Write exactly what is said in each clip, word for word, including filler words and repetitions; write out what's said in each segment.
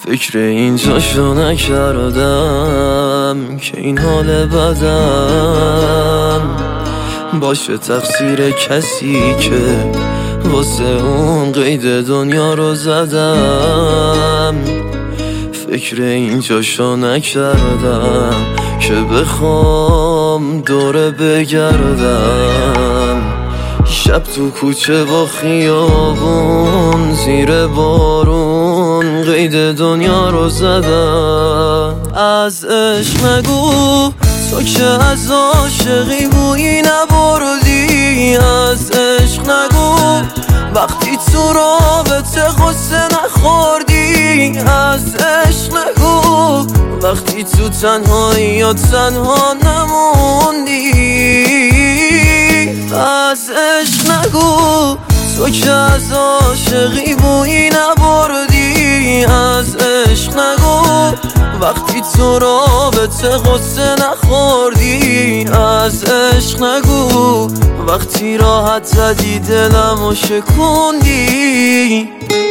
فکر اینجاشو نکردم که این حال بدم باشه تقصیر کسی که واسه اون قید دنیا رو زدم. فکر اینجاشو نکردم که بخوام دوره بگردم، شب تو کوچه با خیابون زیر بارون قید دنیا رو زدم. از عشق نگو تو که از عاشقی بویی نبردی، از عشق نگو وقتی تو رابطه غصه نخوردی، از عشق نگو وقتی تو تنهایی یا تنها نموندی، از عشق نگو تو که از عاشقی بویی نبردی، از عشق نگو وقتی تو رابطه غصه نخوردی، از عشق نگو وقتی راحت زدی دلم و شکوندی.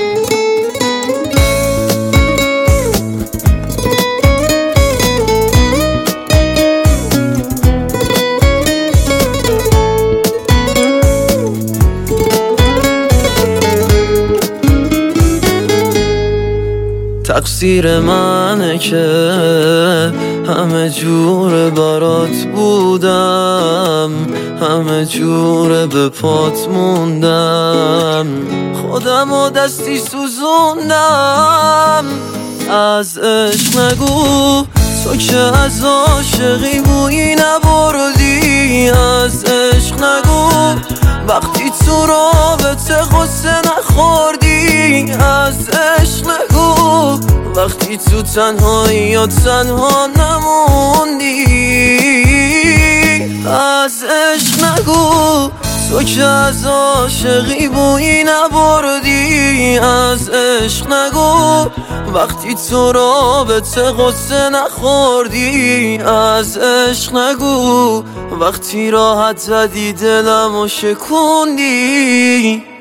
تقصیر منه که همه جور برات بودم، همه جور به پات موندم، خودم و دستی سوزوندم. از عشق نگو تو که از عاشقی بویی نبردی، از عشق نگو وقتی تو رابطه غصه نخوردی، از عشق نگو وقتی تو تنهایی یا تنها نموندی، از عشق نگو تو که از عاشقی بویی نبردی، از عشق نگو وقتی تو رابطه غصه نخوردی، از عشق نگو وقتی راحت زدی دلم و شکوندی.